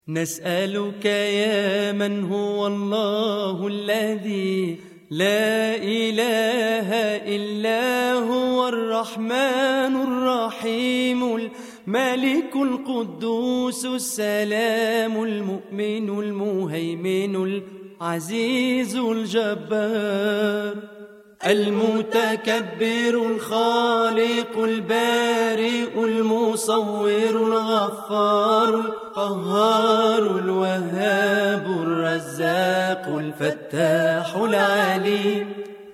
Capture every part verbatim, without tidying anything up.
نسألك يا من هو الله الذي لا إله إلا هو الرحمن الرحيم الملك القدوس السلام المؤمن المهيمن العزيز الجبار المتكبر الخالق البارئ المصور الغفار القهار الوهاب الرزاق الفتاح العليم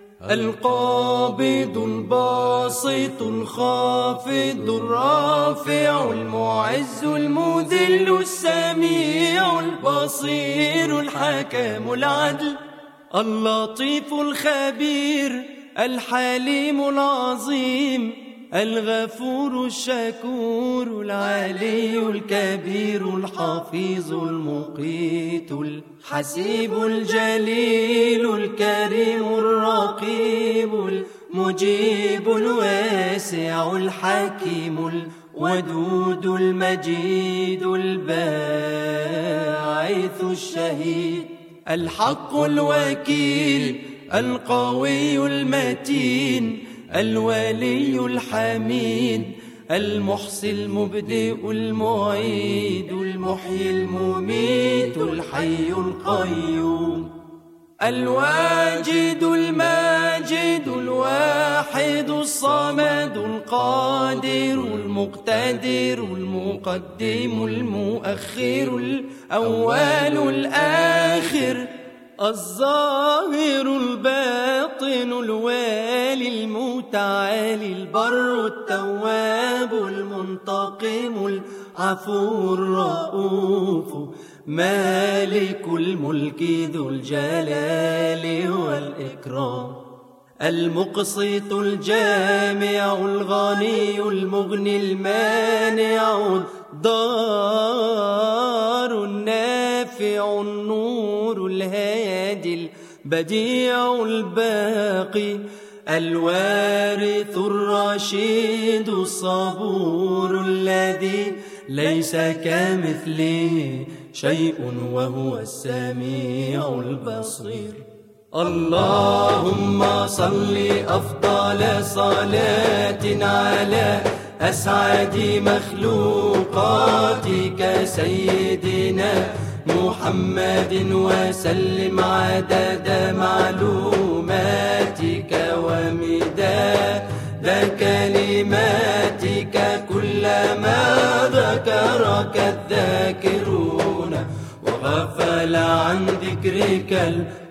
القابض الباسط الخافض الرافع المعز المذل السميع البصير الحكم العدل اللطيف الخبير الحليم العظيم الغفور الشكور العلي الكبير الحفيظ المقيت الحسيب الجليل الكريم الرقيب المجيب الواسع الحكيم الودود المجيد الباعث الشهيد الحق الوكيل القوي المتين الولي الحميد المحصي المبدئ المعيد المحيي المميت الحي القيوم الواجد الماجد الواحد الصمد القادر المقتدر المقدم المؤخر الأول الآخر الظاهر الباطن الوالي المتعالي البر التواب المنتقم العفو الرؤوف مالك الملك ذو الجلال والإكرام المقسط الجامع الغني المغني المانع الضار النافع النور الهادي البديع الباقي الوارث الرشيد الصبور الذي ليس كمثله شيء وهو السميع البصير اللهم صل أفضل صلاة على أسعد مخلوقاتك سيدنا محمد وسلم عدد معلوماتك ومداد كلماتك كلما ذكرك الذاكرون وغفل عن ذكرك